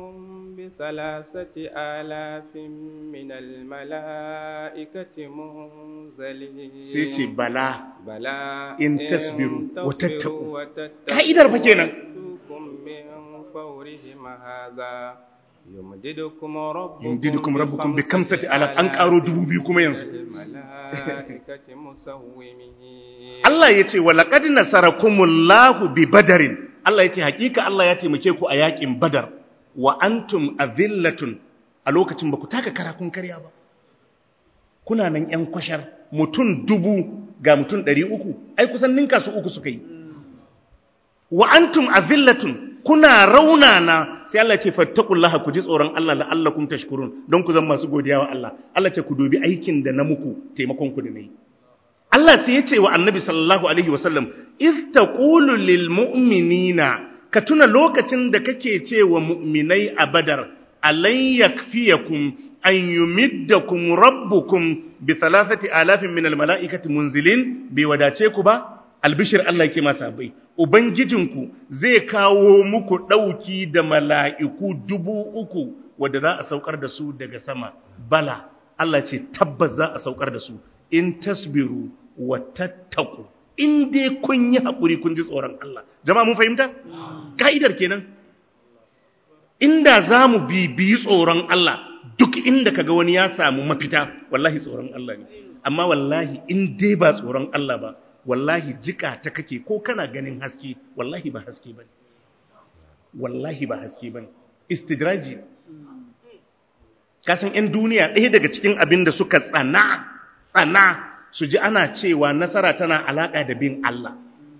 ب3,000 من الملائكة منزلين سيتي بلا إن تصبروا وتتقوا كائدر فكينا من فورهم هذا يمددكم ربكم بكمسة آلاف أنكاروا دبوبيكم ينسوا الملائكة مسومين Allah ya ce, walaƙad nasarakumullahu bi badarin, Allah ya ce, hakika Allah ya taimake ku a yaƙin badar, wa antum azillatun, a lokacin ba ku taka karakun karya ba. Kuna nan ‘yan kwashar, mutum 1000 ga mutum 300, ai kusan ninka su uku suka yi. Wa antum azillatun, kuna raunana, sai Allah ce, fattakullaha ku ji tsoron Allah la'allakum tashkurun, don ku zama masu godiya wa Allah. Allah ce, ku dubi aikin da na muku, taimakon ku da na yi. Allah sai ya ce wa annabi sallallahu alaihi wasallam, if taqulu lil mu'minina, ka tuna lokacin da kake ce wa mu'minai a badar, alan yakfiyakum an yumiddakum rabbukum bi 3,000 min al mala'ikati munzilin, bai wadace ku ba? Albishir Allah yake masa bai, ubangijinku zai kawo muku dauki da mala'iku 3,000 wanda za a saukar da su daga sama. Bala, Allah ce tabbas za a saukar da su, in tasbiru wa tattaku, in dai kun yi haƙuri kun ji tsoron Allah. Jama'a mun fahimta? Ka'idar kenan. Inda za mu bibiyi tsoron Allah, duk inda kaga wani ya samu mafita, wallahi tsoron Allah ne. Amma wallahi in dai ba tsoron Allah ba, wallahi jika ta kake ko kana ganin haske, wallahi ba haske bane. Wallahi ba haske bane. Istidraji. Kasan 'yan duniya ɗaya daga cikin abin da suka tsana su ji ana cewa nasara tana alaƙa da bin Allah.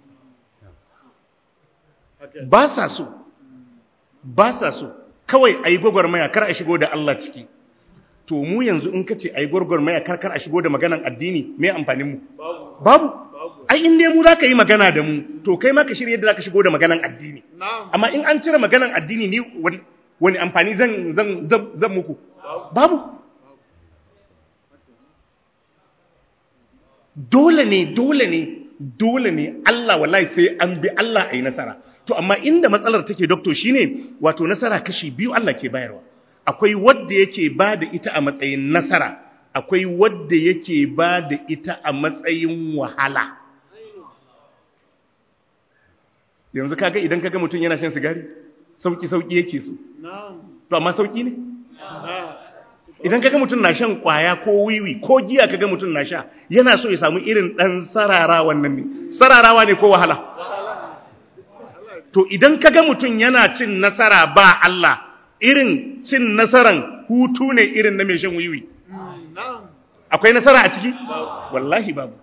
Ba sa so, kawai a yi gwagwarmaya kar a shigo da Allah ciki. To mu yanzu in ka ce a yi gwagwarmaya kar a shigo da maganan addini, me amfaninmu? Babu. Ai in dai mu za ka yi magana da mu, to kai ma ka shirya da za ka shigo da maganan addini. Amma in an cire maganan addini ni wani amfani zan muku? Babu. Dole ne Allah wallahi sai an bi Allah a yi nasara. To amma inda matsalar take doctor shine wato nasara kashi biyu Allah ke bayarwa. Akwai wadda yake ba da ita a matsayin nasara, akwai wadda yake ba da ita a matsayin wahala. Yanzu kaga idan kaga mutum yana shan sigari, sauki yake so. To amma sauki ne? Idan kaga mutum na shan kwaya ko wiwi ko giya kaga mutum na sha, yana so ya samu irin dan sararawan nan ne. Sararawa ne ko wahala? To idan kaga mutum yana cin nasara ba Allah, irin cin nasaran hutu ne irin na mai shan wiwi. Akwai nasara a ciki? Wallahi babu.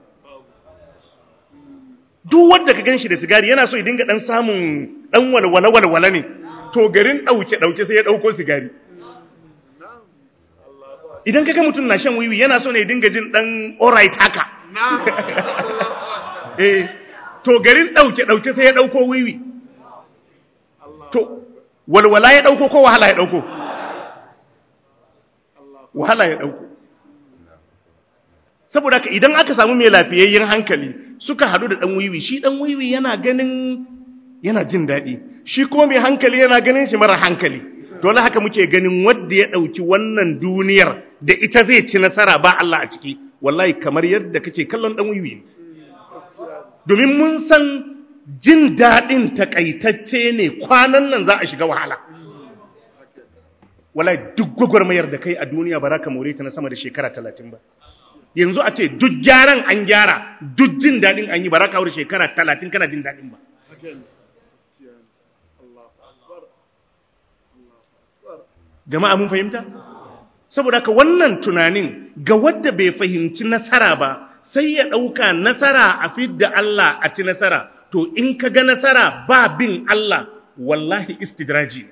Duk wanda ka ganshi da sigari yana so ya dinga dan samun dan walwala ne. To garin dauke sai ya dauko sigari. Idan kaga mutum na shan wiwi yana so ne ya dinga jin dan alright haka. To garin dauke sai ya dauko wiwi. To walwala ya dauko ko wahala ya dauko? Wahala ya dauko. Saboda haka idan aka samu mai lafiyayyen hankali suka hadu da dan wiwi, shi dan wiwi yana ganin yana jin dadi, shi kuma mai hankali yana ganin shi mara hankali. Dole haka muke ganin wanda ya dauki wannan duniyar da ita zai ci nasara ba Allah a ciki, wallahi kamar yadda kake kallon dan wiwi. Domin mun san jin dadin takaitacce ne, kwanan nan za a shiga wahala. Wallahi duk gwagwarmayar da kai a duniya ba za ka more ta na sama da shekara 30 ba. yanzu a ce duk gyaran an gyara, duk jin daɗin an yi, ba za ka wuri shekara 30 kana jin daɗin ba. Jama'a mun fahimta? Saboda haka wannan tunanin ga wadda bai fahimci nasara ba, sai ya ɗauka nasara a fidda Allah a ci nasara. To in ka ga nasara ba bin Allah, wallahi istidraji.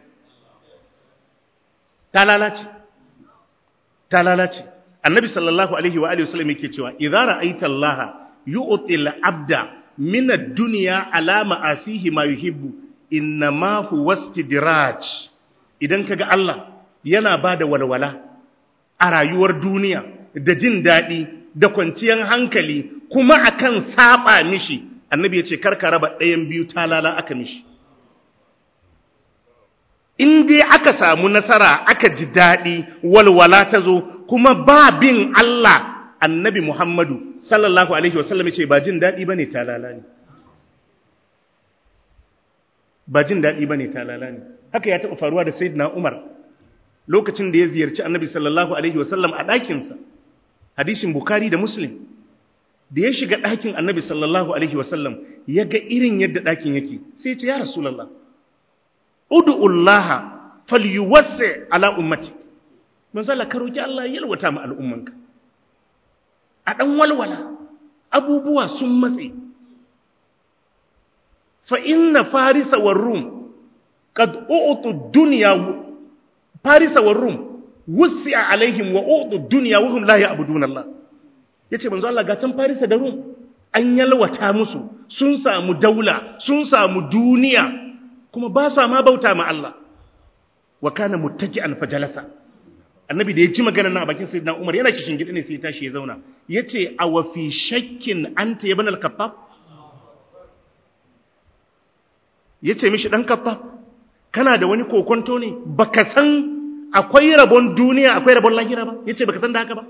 Ta lalace. Ta lalace. Annabi sallallahu alaihi wa alihi wasallam yake cewa idza ra'aita Allah yu'til abda min ad-dunya ala ma'asihi ma yuhibbu innama huwa istidraj. Idan kaga Allah yana bada walwala a rayuwar duniya da jin daɗi da kwanciyar hankali kuma akan saba mishi, annabi ya ce karka raba ɗayan biyu talala aka mishi. In dai aka samu nasara aka ji daɗi walwala ta zo kuma ba bin Allah, annabi Muhammadu sallallahu alaihi wasallam ya ce ba jin daɗi bane talala ne. Ba jin daɗi bane talala ne. Haka ya taɓa faruwa da Sayyidina Umar lokacin da ya ziyarci annabi sallallahu alaihi wasallam a ɗakinsa, hadisin Bukhari da Muslim. Da ya shiga ɗakin annabi sallallahu alaihi wasallam ya ga irin yadda ɗakin yake, sai ya ce ya Rasulallah, ud'ullaha falyuwassi ala ummati. Manzo Allah, ka roki Allah ya yalwata ma al'ummanka. A dan walwala, abubuwa sun matse. Fa inna farisa war rum qad u'tu dunya, farisa war rum wusi'a alaihim wa u'tu dunya wa hum la ya'buduna Allah. Yace manzo Allah, ga can farisa da rum an yalwata musu, sun samu daula, sun samu duniya, kuma ba sa ma bauta ma Allah. Wa kana muttaki'an fajalasa. Annabi da ya ji magana na a bakin Sayyidina Umar yana kishin gidi ne sai ya tashi ya zauna. Yace aw fi shakkin anta ibn al-Khattab? Yace mishi dan Khattab, kana da wani kokonto ne? Baka san akwai rabon duniya akwai rabon lahira ba? Yace baka san da haka ba?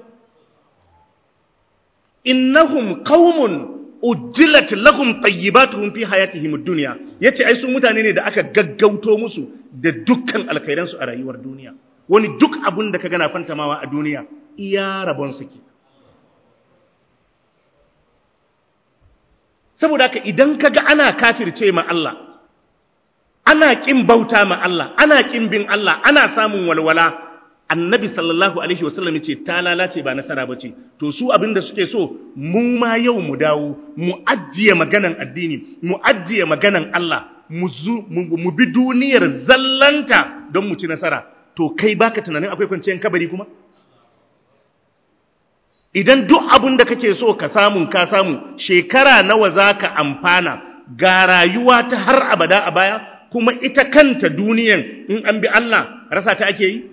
Innahum qaumun ujjilat lahum tayyibatuhum fi hayatihim ad-dunya. Yace ai su mutane ne da aka gaggauto musu da dukkan alkhairan su a rayuwar duniya. Wani duk abun da kaga na fantamawa a duniya iya rabon sake. Saboda haka idan kaga ana kafirce ma Allah, ana kin bauta ma Allah, ana kin bin Allah, ana samun walwala, annabi sallallahu alaihi wasallam ya ce ta lalace ba nasara ba ce. To su abinda suke so mu ma yau mu dawo mu ajiye maganan addini, mu ajiye maganan Allah, mu bi duniyar zallanta don mu ci nasara. To kai baka tunanin akwai kwanciyar kabari kuma? Idan duk abin da kake so ka samu, shekara nawa za ka amfana, ga rayuwa ta har abada a baya, kuma ita kanta duniyan in an bi Allah rasa ta ake yi?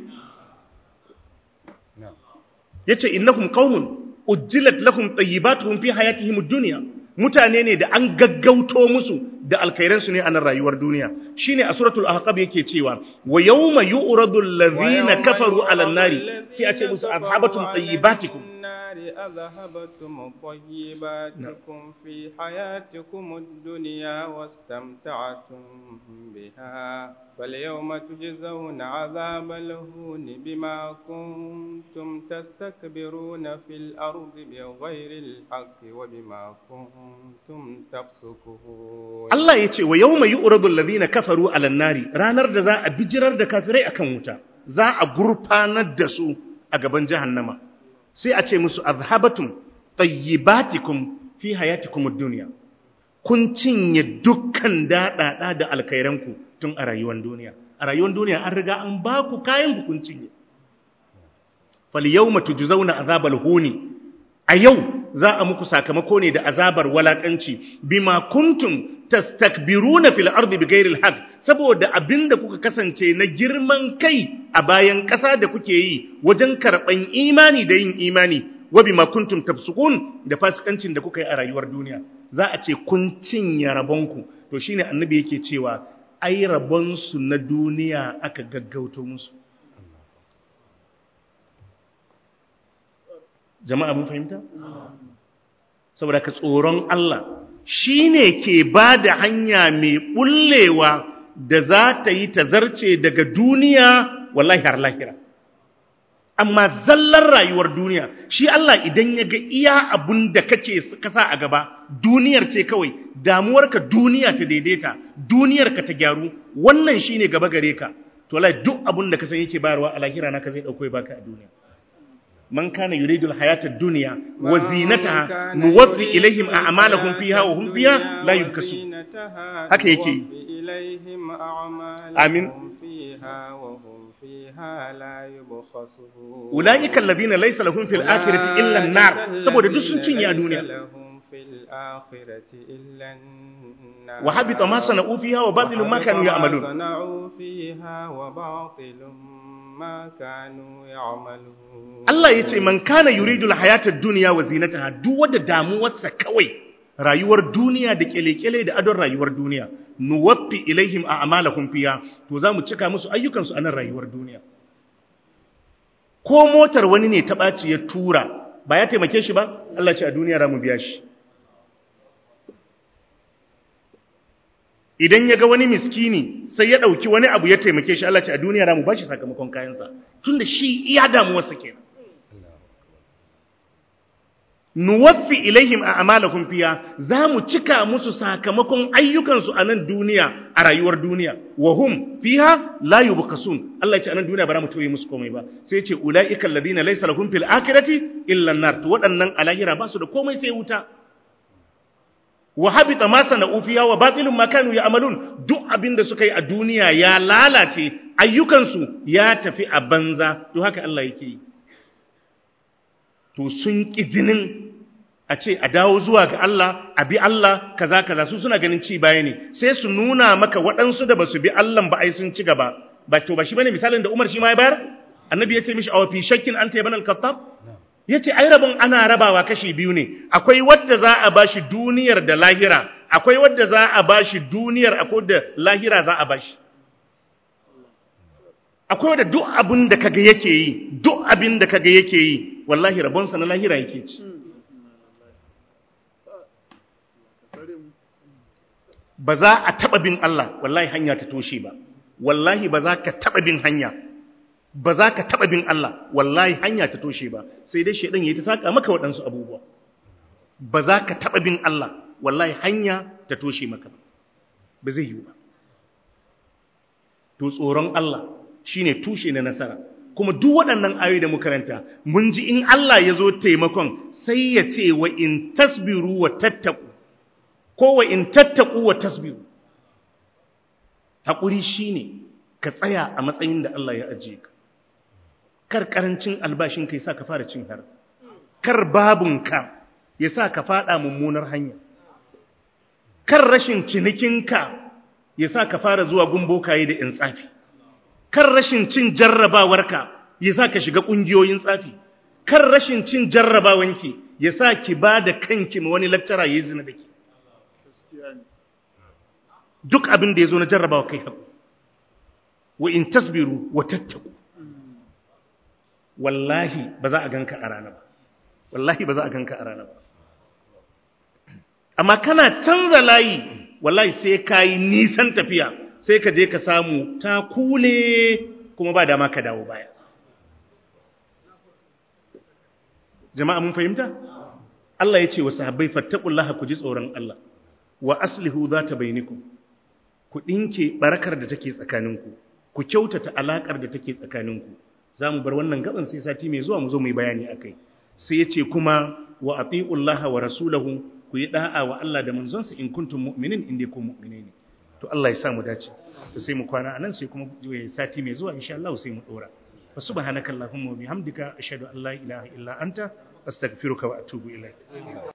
Yace innakum qaumun ujjilat lahum tayyibatuhum fi hayatihim ad-dunya. Mutane ne da an gaggauto musu da alkhairan su ne a nan rayuwar duniya. Shine a suratul ahqab yake cewa wa yawma yu'radu alladhina kafaru 'ala an-nari, sai a ce musu azhabatum tayyibatikum أذهبتم طيباتكم في حياتكم الدنيا واستمتعتم بها فاليوم تجزون عذاب الهون بما كنتم تستكبرون في الأرض بغير الحق وبما كنتم تفسقون. الله يتي ويوم يؤرض الذين كفروا على النار، ranar da za a bijirar da kafirai akan wuta, za a gurfanar da su a gaban jahannama. Sai a ce musu azhabatum tayyibatikum fi hayatikum ad-dunya. Kun cinye dukkan dadada da alkhairanku tun a rayuwar duniya. A rayuwar duniya an riga an ba ku kayan ku kun cinye. Fal yawma tujzauna azabal huni. A yau za a muku sakamako ne da azabar walakanci bima kuntum tastakbiruna fil ardi bighairi alhaq, saboda abinda kuka kasance na girman kai a bayan ƙasa da kuke yi wajen karɓan imani da yin imani, wa bima kuntum tafsukun, da fasikancin da kuka yi a rayuwar duniya. Za a ce kun cinye rabonku. To shine annabi yake cewa ai rabonsu na duniya aka gaggauto musu. Jama'a mun fahimta? Saboda ka tsoron Allah shi ne ke ba da hanya mai ɓullewa da za ta yi ta zarce daga duniya wallahi har lahira. amma zallar rayuwar duniya shi Allah idan ya ga iya abun da kake kasa a gaba duniyar ce kawai damuwarka duniya ta daidaita duniyarka ta gyaru wannan shine gaba gare ka to wallahi duk abun da ka san yake bayarwa a lahira naka zai dauko ya baka a duniya man kana yuridul hayatad dunya wa zinataha nuwaffi ilaihim a'malahum fiha wa hum fiha la yubkasun haka yake amin ulaika alladhina laysa lahum fil akhirati illa an-nar saboda duk sun cinye a duniya wa habita ma sana'u fiha wa batilun ma kanu ya'malun Allah ya ce man kana yuridul hayatad dunya wa zinataha duk wanda damuwarsa kawai rayuwar duniya da kelekele da adon rayuwar duniya nuwaffi ilaihim a'malakum fiha to zamu cika musu ayyukan su a nan rayuwar duniya ko motar wani ne ta baci ya tura ba ya taimake shi ba Allah ce a duniya za mu biya shi idan ya ga wani miskini sai ya ɗauki wani abu ya taimake shi Allah ce a duniya za mu ba shi sakamakon kayansa tunda shi iya damuwarsa kenan nuwaffi ilaihim a'malakum fiha za mu cika musu sakamakon ayyukansu a nan duniya a rayuwar duniya wa hum fiha la yubqasun Allah ya ce a nan duniya ba za mu toye musu komai ba sai ya ce ulaika alladhina laysa lahum fil akhirati illa an-nar to waɗannan a lahira ba su da komai sai wuta wa habita ma sana'u fiha wa batilun ma kanu ya'malun duk abinda suka yi a duniya ya lalace ayyukansu ya tafi a banza to haka Allah yake yi to sun ki jinin a ce a dawo zuwa ga Allah a bi Allah kaza kaza su suna ganin ci baya ne sai su nuna maka waɗansu da basu bi Allah ba ai sun ci gaba ba to ba shi bane misalin da Umar shi ma ya bayar annabi ya ce mishi aw fi shakkin anta ibn al-Khattab yace ai rabon ana rabawa kashi biyu ne akwai wanda za a bashi duniyar da lahira akwai wanda za a bashi duniyar akwai da lahira za a bashi akwai wanda duk abin da kaga yake yi wallahi rabonsa na lahira yake ci ba za a taba bin Allah wallahi hanya ta toshe ba wallahi ba za ka taba bin hanya ba za ka taba bin Allah wallahi hanya ta toshe ba sai dai shedan yayi ta saka maka waɗansu abubuwa ba za ka taba bin Allah wallahi hanya ta toshe maka ba zai yi ba to tsoron Allah shine tushe na nasara kuma duk waɗannan ayoyi da muka karanta mun ji in Allah ya zo taimakon sai ya ce wa in tasbiru wa tattaku ko wa in tattaku wa tasbiru haƙuri shine ka tsaya a matsayin da Allah ya ajiye ka kar karancin albashin kai sa ka fara cin har kar babunka ya sa ka fada mummunar hanya kar rashin cinikinka ya sa ka fara zuwa gumbokaye da in tsafi kar rashin cin jarrabawarka ya sa ka shiga ƙungiyoyin tsafi kar rashin cin jarrabawanki ya sa ki ba da kanki ma wani lecturer ya yi zina da ki duk abin da ya zo na jarrabawa kai haƙu wa in tasbiru wa tattaku wallahi ba za a ganka a rana ba wallahi ba za a ganka a rana ba amma kana canza layi wallahi sai ka yi nisan tafiya sai ka je ka samu ta kule kuma ba dama ka dawo baya jama'a mun fahimta Allah ya ce wa sahabbai fattaqullaha ku ji tsoron Allah wa aslihu zata bainakum ku dinke barakar da take tsakaninku ku kyautata alakar da take tsakaninku zamu bar wannan gaban sai sati mai zuwa mu zo mu yi bayani akai sai yace kuma wa atiullaha wa rasulahu ku yi da'a wa Allah da manzonsa in kuntum mu'minin in dai ku mu'mine ne to Allah ya sa mu dace to sai mu kwana anan sai kuma sati mai zuwa insha Allah sai mu dora wa subhanakallahumma wa bihamdika ashhadu an la ilaha illa anta astaghfiruka wa atubu ilaik